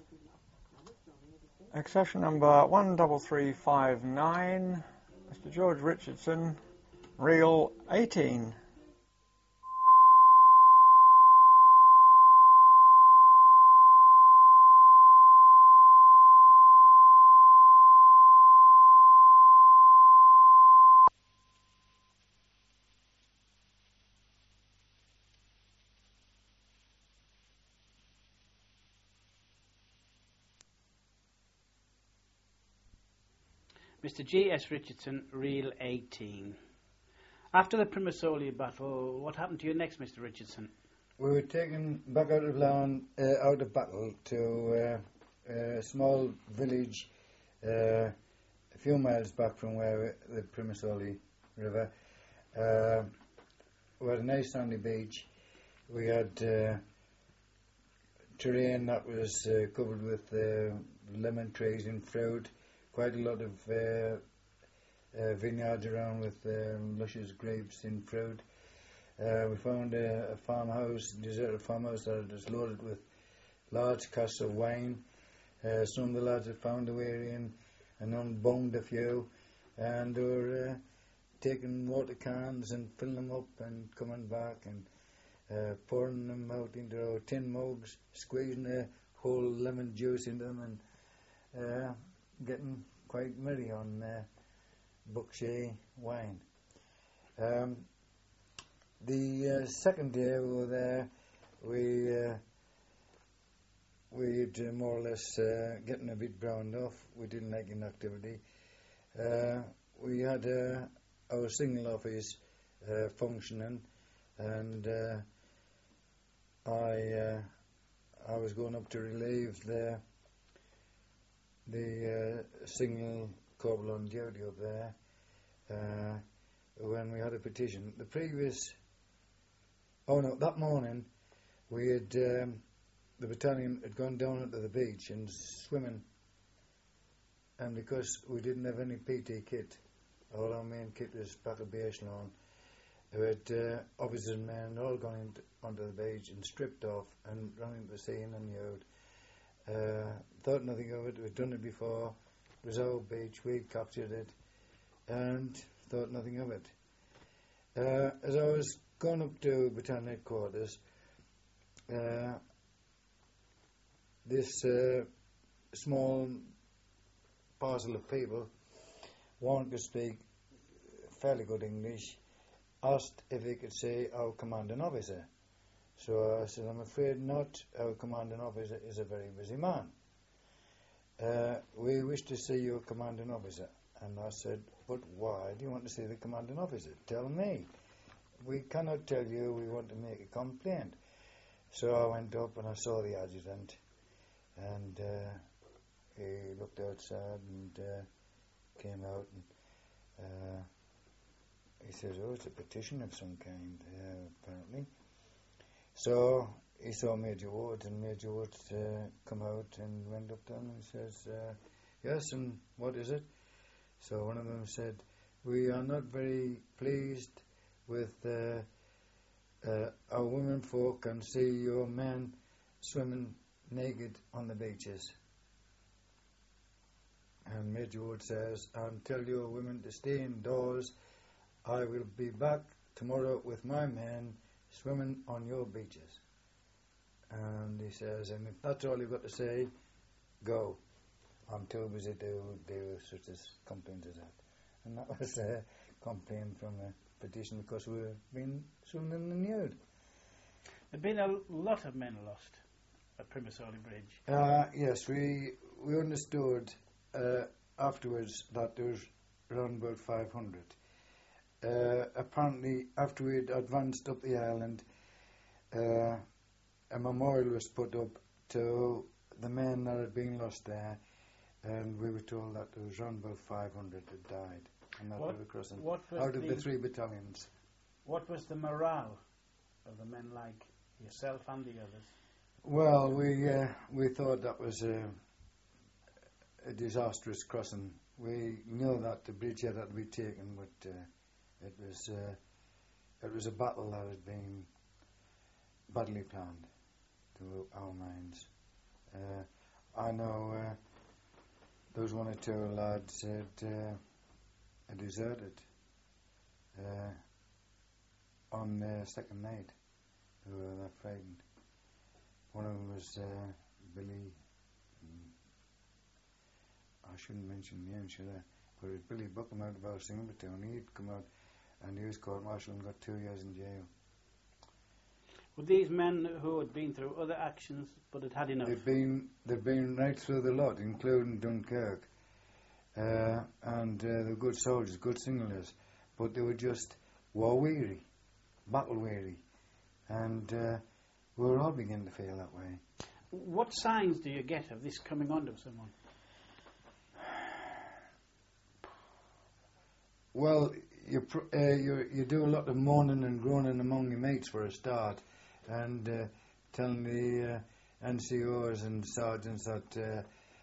Accession number 13359, Mr. George Richardson, reel 18. Mr. G.S. Richardson, reel 18. After the Primosoli battle, what happened to you next, Mr. Richardson? We were taken back out of Laon, out of battle, to a small village a few miles back from where the Primosoli River. We had a nice sandy beach. We had terrain that was covered with lemon trees and fruit. Quite a lot of vineyards around with luscious grapes in fruit. We found a farmhouse, deserted farmhouse that was loaded with large casks of wine. Some of the lads had found a way in and unbunged a few, and they were taking water cans and filling them up and coming back and pouring them out into our tin mugs, squeezing the whole lemon juice into them, and getting quite merry on Buckshay wine. The second day we were there, we'd more or less getting a bit browned off. We didn't like inactivity. We had our single office functioning, and I was going up to relieve the single corporal on duty up there when we had a petition. That morning we had the battalion had gone down onto the beach and swimming, and because we didn't have any PT kit, all our main kit was back at base lawn. We had officers and men all gone onto the beach and stripped off and run into the sea and nude. Thought nothing of it. We'd done it before. It was our beach. We'd captured it and thought nothing of it. As I was going up to battalion headquarters, this small parcel of people, one could speak fairly good English, asked if he could see our commanding officer. So I said, I'm afraid not. Our commanding officer is a very busy man. We wish to see your commanding officer. And I said, but why do you want to see the commanding officer? Tell me. We cannot tell you we want to make a complaint. So I went up and I saw the adjutant, and he looked outside and came out, and he says, oh, it's a petition of some kind, apparently. So he saw Major Ward, and Major Ward come out and went up to him and says, yes, and what is it? So one of them said, we are not very pleased with our women folk and see your men swimming naked on the beaches. And Major Ward says, and tell your women to stay indoors. I will be back tomorrow with my men swimming on your beaches. And he says, and if that's all you've got to say, go. I'm too busy to do such as complaints as that. And that was a complaint from a petition because we were being swimming in the nude. There have been a lot of men lost at Primosoli Bridge. Yes, we understood afterwards that there was around about 500. Apparently, after we had advanced up the island, a memorial was put up to the men that had been lost there, and we were told that there was around about 500 that died, and that river crossing out of the 3 battalions. What was the morale of the men like, yourself and the others? Well, we thought that was a disastrous crossing. We knew that the bridge had to be taken, but it was a battle that had been badly planned to our minds. I know there was one or two lads had deserted on their second night. They were that frightened. One of them was Billy. I shouldn't mention names, should I? But it was Billy Buckham out of our Singleton. He'd come out and he was court-martialed and got 2 years in jail. Were these men who had been through other actions but had had enough? They'd been right through the lot, including Dunkirk. And they were good soldiers, good singlers. But they were just war-weary, battle-weary. And we were all beginning to feel that way. What signs do you get of this coming onto someone? Well, you do a lot of moaning and groaning among your mates for a start, and telling the NCOs and sergeants that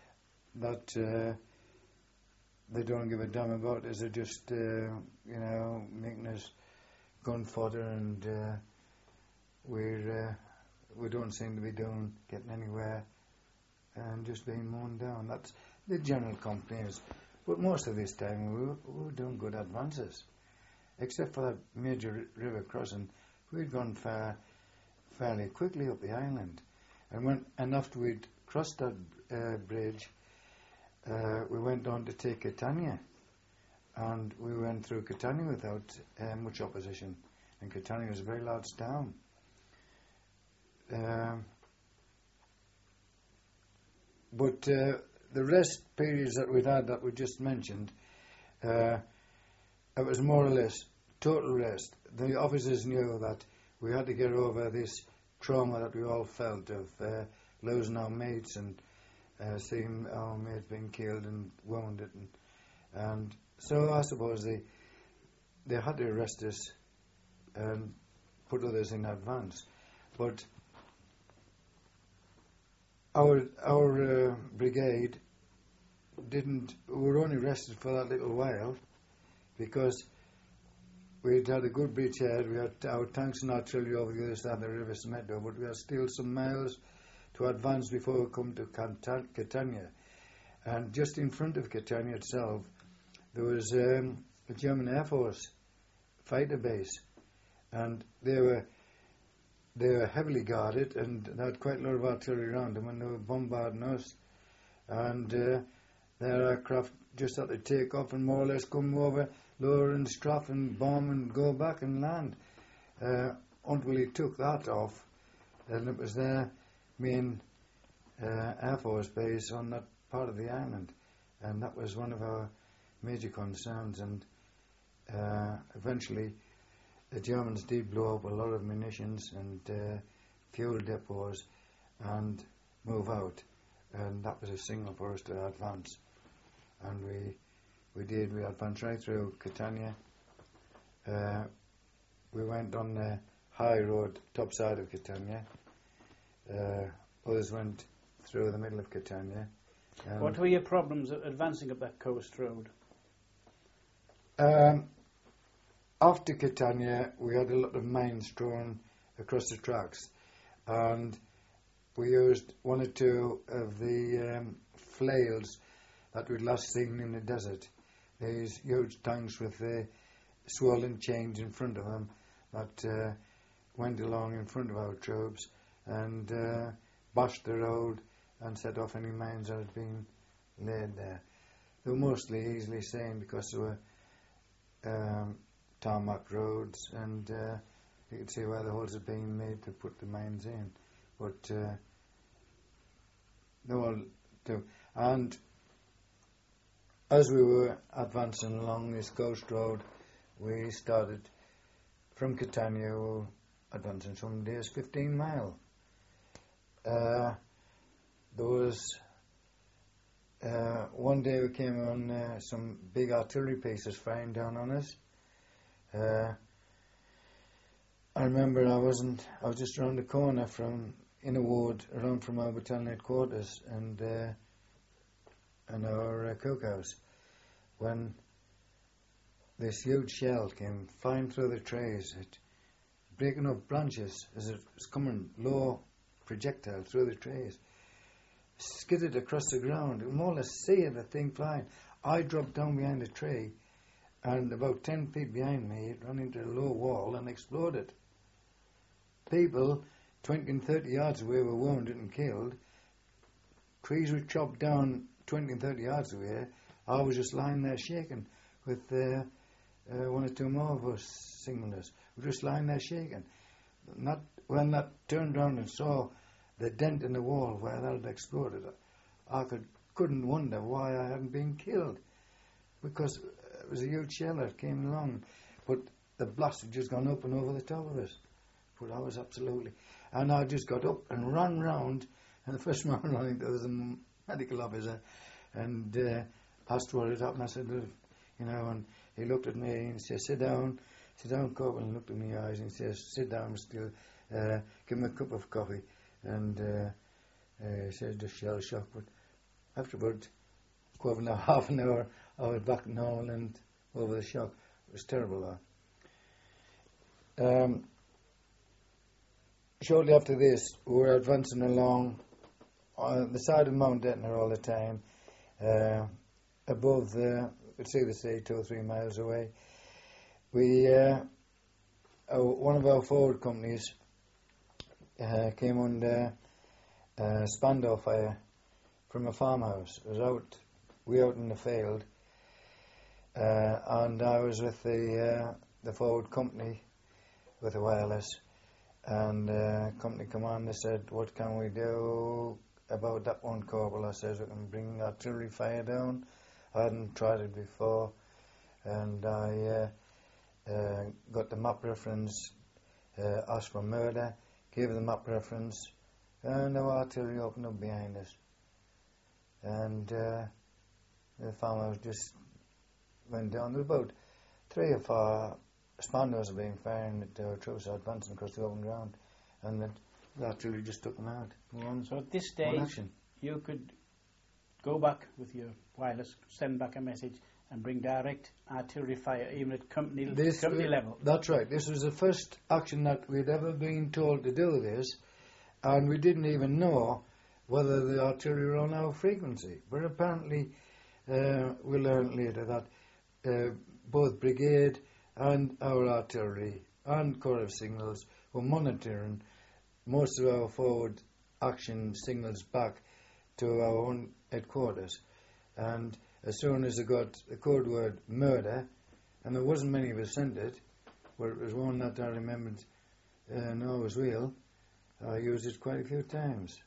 they don't give a damn about us. They're just making us gun fodder, and we don't seem to be getting anywhere, and just being mown down. That's the general complaints. But most of this time we were doing good advances. Except for that major river crossing, we'd gone fairly quickly up the island. And after we'd crossed that bridge, we went on to take Catania. And we went through Catania without much opposition. And Catania was a very large town. But the rest periods that we'd had that we just mentioned, it was more or less total rest. The officers knew that we had to get over this trauma that we all felt of losing our mates and seeing our mates being killed and wounded. And so I suppose they had to arrest us and put others in advance. But our brigade we were only rested for that little while because we'd had a good bridgehead. We had our tanks and artillery over the other side of the River Smeto, but we had still some miles to advance before we come to Catania. And just in front of Catania itself, there was a German Air Force fighter base, and they were heavily guarded, and they had quite a lot of artillery around them, and they were bombarding us. And their aircraft just had to take off and more or less come over Lower and Strath and bomb and go back and land. Until he took that off, and it was their main Air Force base on that part of the island. And that was one of our major concerns. And eventually the Germans did blow up a lot of munitions and fuel depots and move out. And that was a signal for us to advance. And we advanced right through Catania. We went on the high road, top side of Catania. Others went through the middle of Catania. What were your problems advancing up that coast road? After Catania, we had a lot of mines thrown across the tracks. And we used one or two of the flails that we'd last seen in the desert. These huge tanks with the swollen chains in front of them that went along in front of our troops and bashed the road and set off any mines that had been laid there. They were mostly easily seen because there were tarmac roads, and you could see where the holes had been made to put the mines in. But they all do. And as we were advancing along this coast road, we started from Catania, we were advancing some days 15 mile. There was one day we came on some big artillery pieces firing down on us. I remember I was just around the corner in a wood around from our battalion headquarters and our cookhouse when this huge shell came flying through the trees, it breaking up branches as it was coming low projectile through the trees. skidded across the ground. More or less seeing the thing flying. I dropped down behind a tree, and about 10 feet behind me, it ran into a low wall and exploded. People 20 and 30 yards away were wounded and killed. Trees were chopped down 20 and 30 yards away. I was just lying there shaking with one or two more of us signalers. We were just lying there shaking. When I turned around and saw the dent in the wall where that had exploded, I couldn't wonder why I hadn't been killed, because it was a huge shell that came along, but the blast had just gone up and over the top of us. But I was absolutely... And I just got up and ran round, and the first man running, there was a medical officer, and asked what had happened. I said, and he looked at me and said, sit down, Corporal, and looked in my eyes and he says, sit down still, give me a cup of coffee. And he said, just shell shock. But afterwards, half an hour, I was back normal and over the shock. It was terrible, though. Shortly after this, we were advancing along on the side of Mount Etna all the time, above the, we'd see the sea 2 or 3 miles away. We, one of our forward companies came under Spandau fire from a farmhouse. It was way out in the field, and I was with the forward company with the wireless, and company commander said, what can we do about that one, Corporal? I says, we can bring artillery fire down. I hadn't tried it before, and I got the map reference, asked for murder, gave the map reference, and the artillery opened up behind us. And the farmers just went down. There were about 3 or 4 Spandaus being fired at our troops advancing across the open ground, and the artillery just took them out. So at this stage, you could go back with your wireless, send back a message, and bring direct artillery fire, even at company level. That's right. This was the first action that we'd ever been told to do this, and we didn't even know whether the artillery were on our frequency. But apparently, we learned later that both brigade and our artillery and Corps of Signals were monitoring most of our forward action signals back to our own headquarters. And as soon as they got the code word murder, and there wasn't many of us sent it, but it was one that I remembered no, it was real. I used it quite a few times.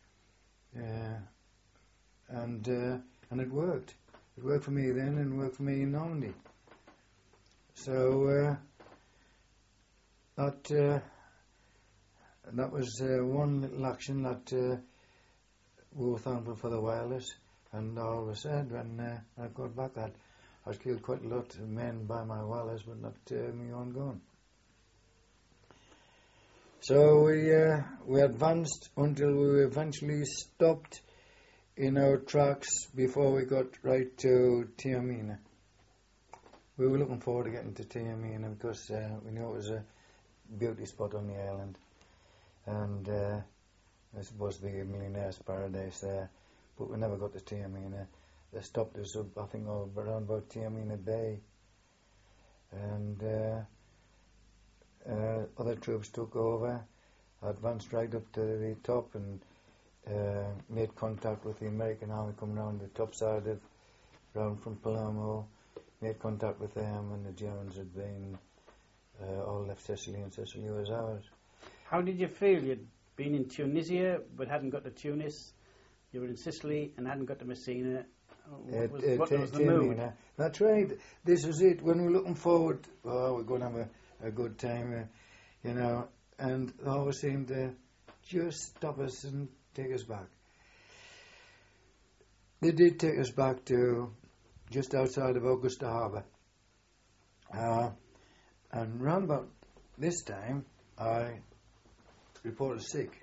And it worked. It worked for me then and worked for me in Normandy. So that was one little action that we were thankful for the wireless. And I always said when I got back that I'd killed quite a lot of men by my wireless, but not my own gun. So we advanced until we eventually stopped in our tracks before we got right to Taormina. We were looking forward to getting to Taormina because we knew it was a beauty spot on the island, and it's supposed to be a millionaire's paradise there, but we never got to Taormina. They stopped us up, I think, around about Taormina Bay, and other troops took over, advanced right up to the top, and made contact with the American army coming around the top side of, round from Palermo. Made contact with them, and the Germans had been all left Sicily, and Sicily was ours. How did you feel? You'd been in Tunisia but hadn't got to Tunis. You were in Sicily and hadn't got to Messina. What was the mood? That's right. This was it. When we were looking forward, we're going to have a good time, and they always seemed to just stop us and take us back. They did take us back to just outside of Augusta Harbour. And round about this time, I reported sick.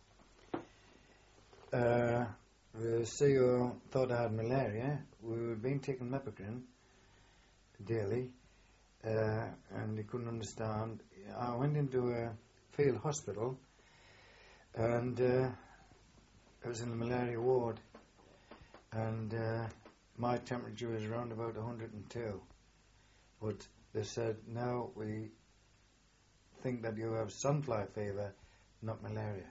The CEO thought I had malaria. We were being taken Mepicrin daily, and he couldn't understand. I went into a field hospital, and I was in the malaria ward, and my temperature was around about 102. But they said, no, we think that you have sunfly fever, not malaria.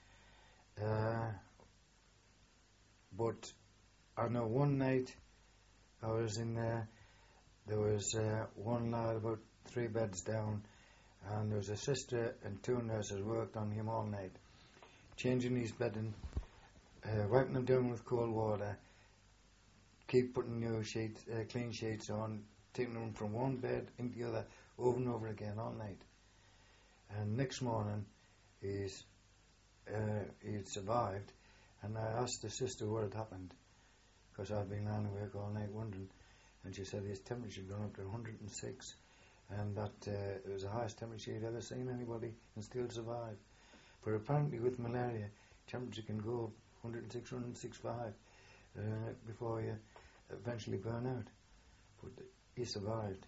But I know one night I was in there. There was one lad about 3 beds down, and there was a sister and 2 nurses worked on him all night, changing his bedding, wiping him down with cold water, keep putting new sheets, clean sheets on, taking them from one bed into the other over and over again all night. And next morning, he'd survived, and I asked the sister what had happened, because I'd been lying awake all night wondering, and she said his temperature had gone up to 106, and that it was the highest temperature he'd ever seen anybody and still survive. But apparently with malaria, temperature can go up 106, 165 before you eventually burn out. But he survived.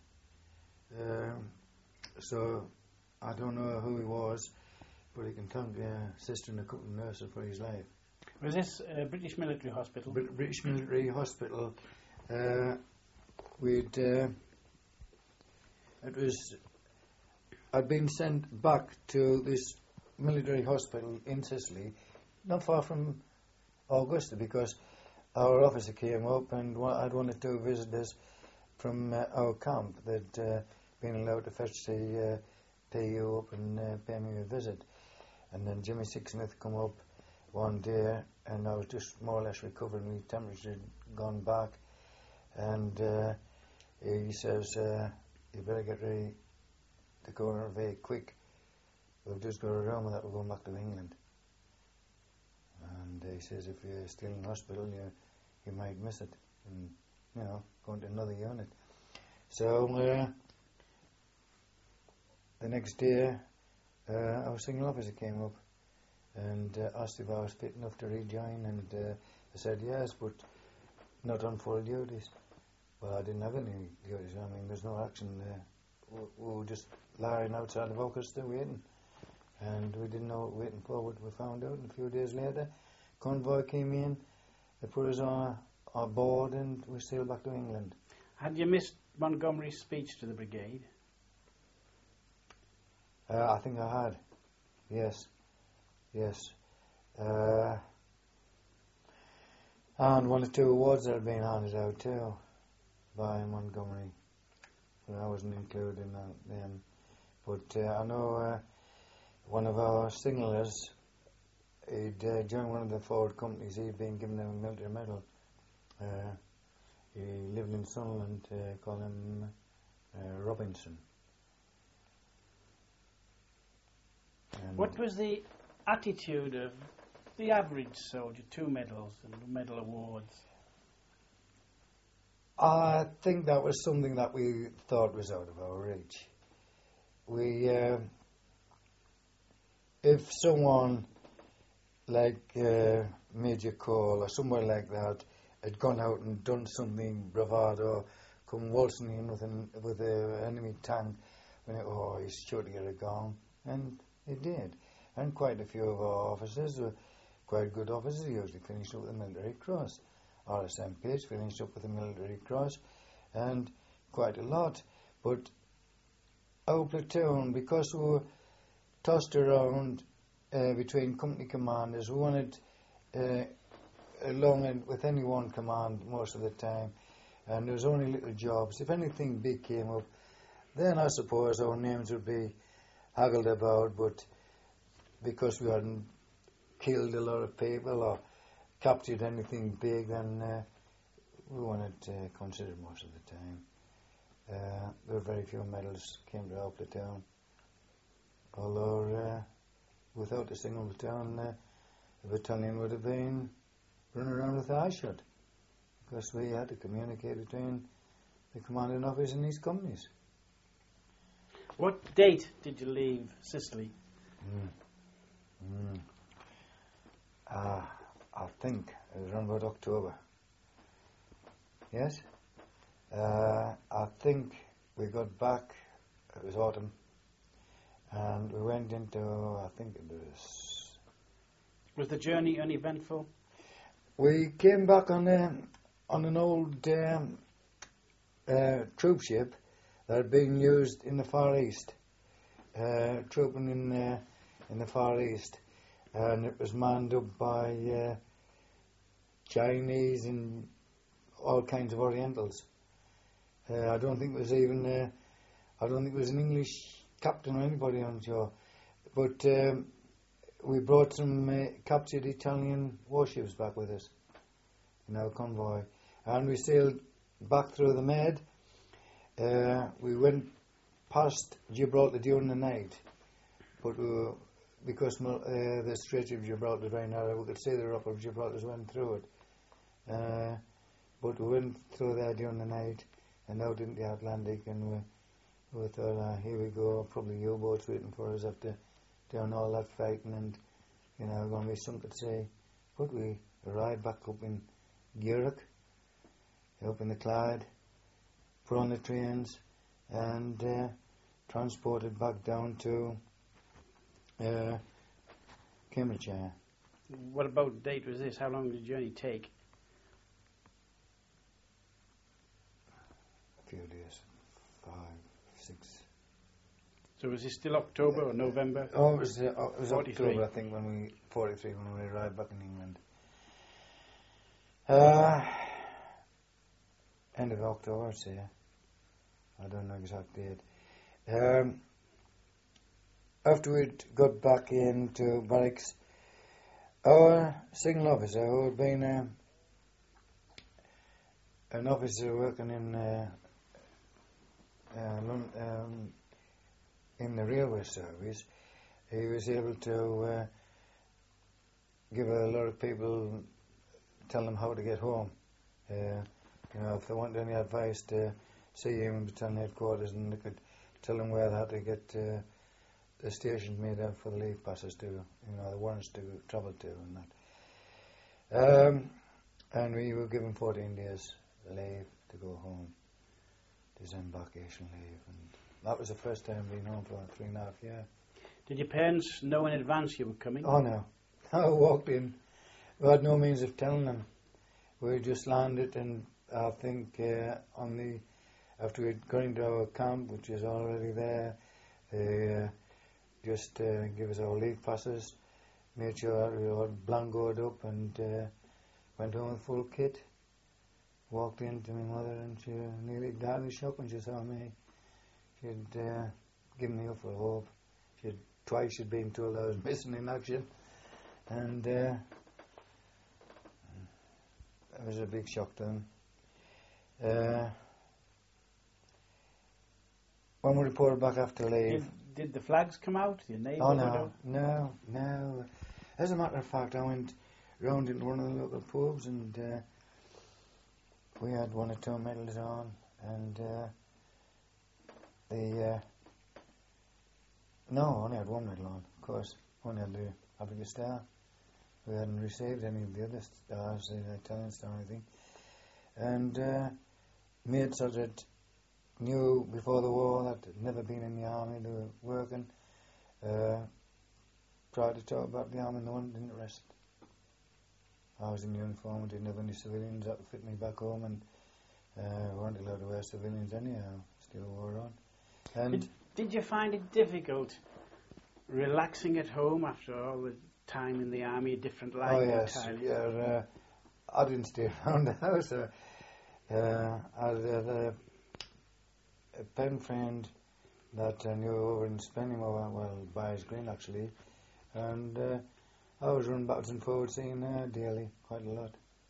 So I don't know who he was, but he can thank a sister and a couple of nurses for his life. Was this British Military Hospital? British Military Hospital. I'd been sent back to this military hospital in Sicily, not far from Augusta, because our officer came up and I'd one or 2 visitors from our camp that'd been allowed to fetch the TU up and pay me a visit. And then Jimmy Sixsmith come up one day, and I was just more or less recovering. My temperature had gone back, and he says, you better get ready to go very quick. We've just got a room that we're going back to England. And he says, if you're still in hospital, you might miss it, and go into another unit. So the next day, our single officer came up and asked if I was fit enough to rejoin, and I said yes, but not on full duties. Well, I didn't have any duties. I mean, there's no action there. We were just lying outside of Augusta waiting, and we didn't know what we were waiting for. But we found out, and a few days later, convoy came in, they put us on board, and we sailed back to England. Had you missed Montgomery's speech to the brigade? I think I had, yes. And 1 or 2 awards that had been handed out too by Montgomery, but I wasn't included in that then. But I know one of our signallers, he'd joined one of the forward companies. He'd been given a military medal. He lived in Sunderland. Call him Robinson. And what was the attitude of the average soldier? 2 medals and medal awards. I think that was something that we thought was out of our reach. If someone like Major Cole or somewhere like that had gone out and done something bravado, come waltzing in with an enemy tank, he's sure to get a gong, and he did. And quite a few of our officers were quite good officers. He usually finished up with the Military Cross. RSM Page finished up with the Military Cross, and quite a lot. But our platoon, because we were tossed around between company commanders, we wanted along with any one command most of the time, and there was only little jobs. If anything big came up, then I suppose our names would be haggled about, but because we hadn't killed a lot of people or captured anything big, then we weren't considered most of the time. There were very few medals came to our platoon, although without a single platoon, the battalion would have been running around with eyes shut, because we had to communicate between the commanding officer and his companies. What date did you leave Sicily? I think it was around about October. Yes? I think we got back, it was autumn, and we went into, I think it was... Was the journey uneventful? we came back on an old troop ship that had been used in the Far East, trooping in the Far East, and it was manned up by Chinese and all kinds of Orientals. I don't think it was even. I don't think it was an English captain or anybody on shore, but we brought some captured Italian warships back with us in our convoy, and we sailed back through the Med. We went past Gibraltar during the night, but because the Strait of Gibraltar is very narrow, we could see the Rock of Gibraltar went through it. But we went through there during the night and out into the Atlantic, and we thought, here we go, probably U-boats waiting for us after doing all that fighting, and we're going to be sunk at sea. But we arrived back up in Gurrock, up in the Clyde, put on the trains, and transported back down to Cambridgeshire. What about date was this? How long did the journey take? A few days, 5, 6. So was this still October or November? Oh, it was 43. October, I think, when we arrived back in England. End of October, I'd say. I don't know exact date. After we'd got back into barracks, our signal officer, who had been an officer working in the railway service, he was able to give a lot of people, tell them how to get home. If they wanted any advice, to see him in battalion headquarters, and they could tell them where they had to get the stations made out for the leave passes to, the warrants to travel to and that. And we were given 14 days leave to go home, disembarkation leave, and that was the first time being home for 3.5 years. Did your parents know in advance you were coming? Oh no, I walked in. We had no means of telling them. We just landed, and I think after we'd gone into our camp, which was already there, they just give us our leave passes, made sure that we were blancoed up, and went home with full kit. Walked in to my mother, and she nearly died of shock when she saw me. She'd given me up for hope. Twice she'd been told I was missing in action, and it was a big shock to them. When we reported back after leave... Did the flags come out? Your name? Oh, no. As a matter of fact, I went round into one of the local pubs, and we had 1 or 2 medals on, and I only had 1 medal on, of course. Only had the Africa Star. We hadn't received any of the other stars, the Italian Star, I think. And mates that knew before the war that had never been in the army, they were working, tried to talk about the army, and no one didn't arrest. I was in uniform, didn't have any civilians that would fit me back home, and weren't allowed to wear civilians anyhow, still wore on. And did you find it difficult relaxing at home after all the time in the army, a different life? Oh yes, yeah. I didn't stay around the house. I had a pen friend that I knew over in Spennymoor, well, by his Green actually, and I was running backwards and forwards seeing her daily, quite a lot.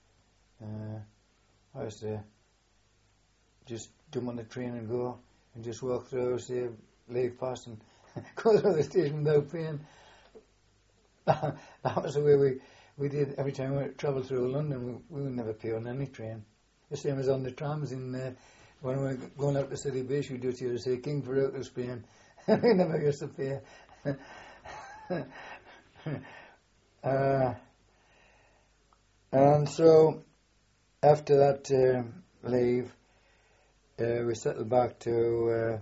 I used to just jump on the train and go, and just walk through, say, leave past, and go through the station without paying. That was the way we did every time we travelled through London. We would never pay on any train. The same as on the trams when we were going out to City Beach, we used to say King for out of Spain. We never used to pay. And so after that leave, we settled back to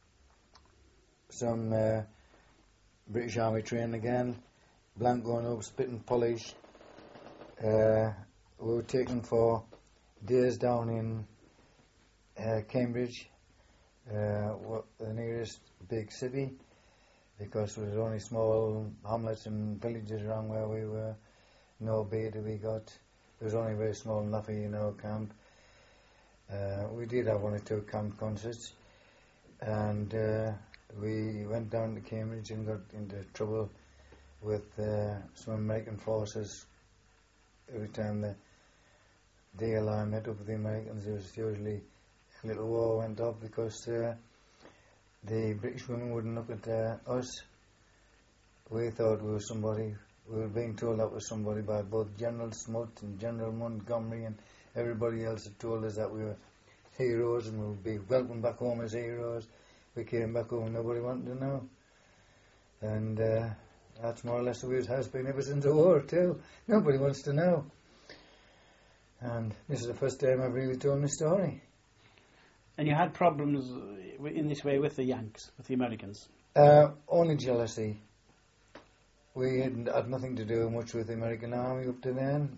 some British Army training again, blank going up, spit and polish. we were taken for days down in Cambridge, the nearest big city, because there was only small hamlets and villages around where we were. No beta we got. There was only a very small Nuffy, camp. We did have 1 or 2 camp concerts, and we went down to Cambridge and got into trouble with some American forces. Every time the DLI met up with the Americans, there was usually a little war went off because the British women wouldn't look at us. We thought we were somebody. We were being told that was somebody by both General Smuts and General Montgomery, and everybody else had told us that we were heroes and we would be welcomed back home as heroes. We came back home and nobody wanted to know. And that's more or less the way it has been ever since the war too. Nobody wants to know. And this is the first time I've really told my story. And you had problems in this way with the Yanks, with the Americans? Only jealousy. We had nothing to do much with the American Army up to then.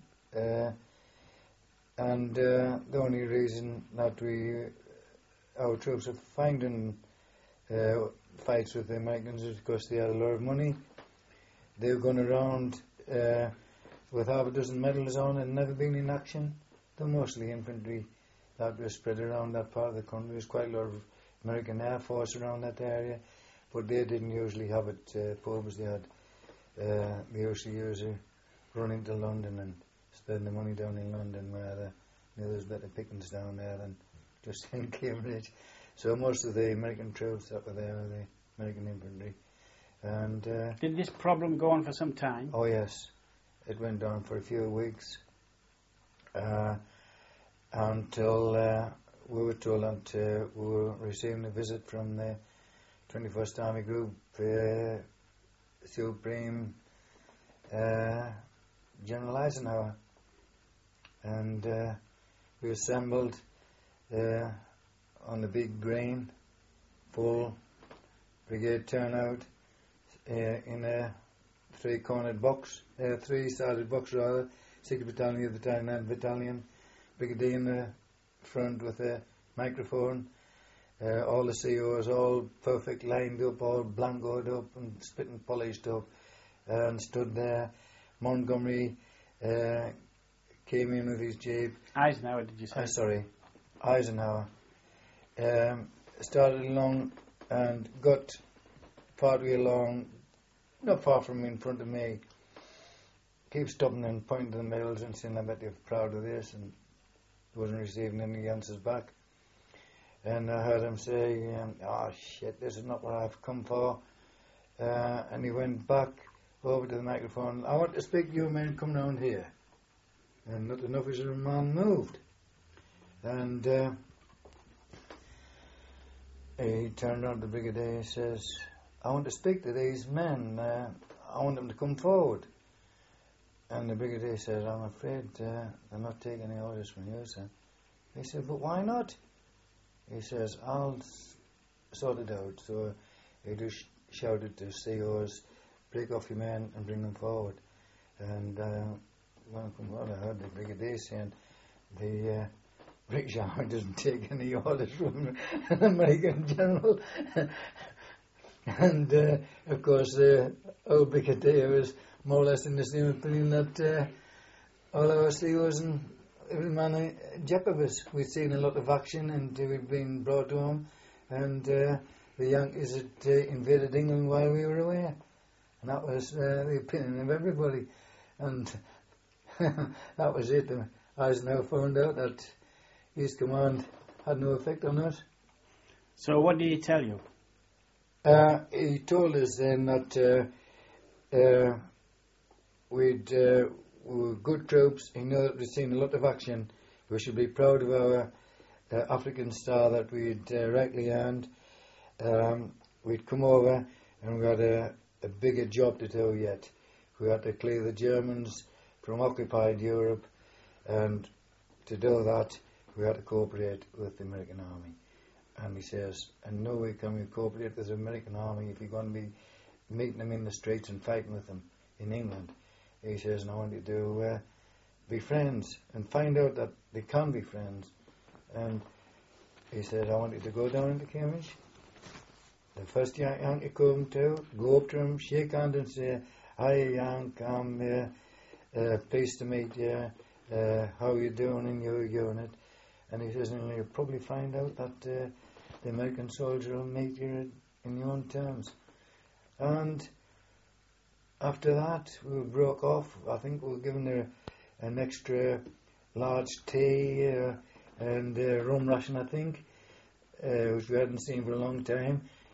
And the only reason that our troops are finding fights with the Americans is because they had a lot of money. They were going around with half a dozen medals on and never been in action. They're mostly infantry that was spread around that part of the country. There's quite a lot of American Air Force around that area, but they didn't usually have it pubs. They usually run into London and spend the money down in London where there's better pickings down there than just in Cambridge. So most of the American troops that were there were the American infantry. And did this problem go on for some time? Oh yes, it went on for a few weeks until we were told that we were receiving a visit from the 21st Army Group Supreme General Eisenhower, and we assembled on the big green, full brigade turnout in a three-sided box rather, 6th Battalion, the 9th Battalion, brigadier in the front with a microphone, all the COs all perfect, lined up, all blancoed up and spit and polished up, and stood there. Montgomery came in with his jeep. Eisenhower, did you say? Sorry, Eisenhower. Started along and got partway along, not far from me, in front of me. Keep stopping and pointing to the medals and saying, I bet you're proud of this, and wasn't receiving any answers back. And I heard him say, oh shit, this is not what I've come for. And he went back over to the microphone. I want to speak to you men, come round here. And not enough as a man moved. And he turned around to the brigadier and says, I want to speak to these men. I want them to come forward. And the brigadier says, I'm afraid they're not taking any orders from you, sir. He said, but why not? He says, I'll sort it out. So he just shouted to COs, break off your men and bring them forward. And when I come forward, I heard the brigadier saying, the British Army doesn't take any orders from an American general. And of course, the old brigadier was more or less in the same opinion that all our COs and every man Jacobus. We'd seen a lot of action and we'd been brought home, and the Yankees had invaded England while we were away. And that was the opinion of everybody. And that was it. Eisenhower found out that his command had no effect on us. So what did he tell you? He told us then that we were good troops. He knew that we'd seen a lot of action. We should be proud of our African star that we'd rightly earned. We'd come over and we had a bigger job to do yet. We had to clear the Germans from occupied Europe, and to do that we had to cooperate with the American Army. And he says, and no way can we cooperate with the American Army if you're going to be meeting them in the streets and fighting with them in England. He says, and I want you to be friends and find out that they can be friends. And he said, I want you to go down into Cambridge. The first Yank you come to, go up to him, shake hand and say, hi Yank, I'm pleased to meet you. How you doing in your unit? And he says, and you'll probably find out that the American soldier will meet you in your own terms. And after that, we broke off. I think we were given an extra large tea and rum ration, I think, which we hadn't seen for a long time.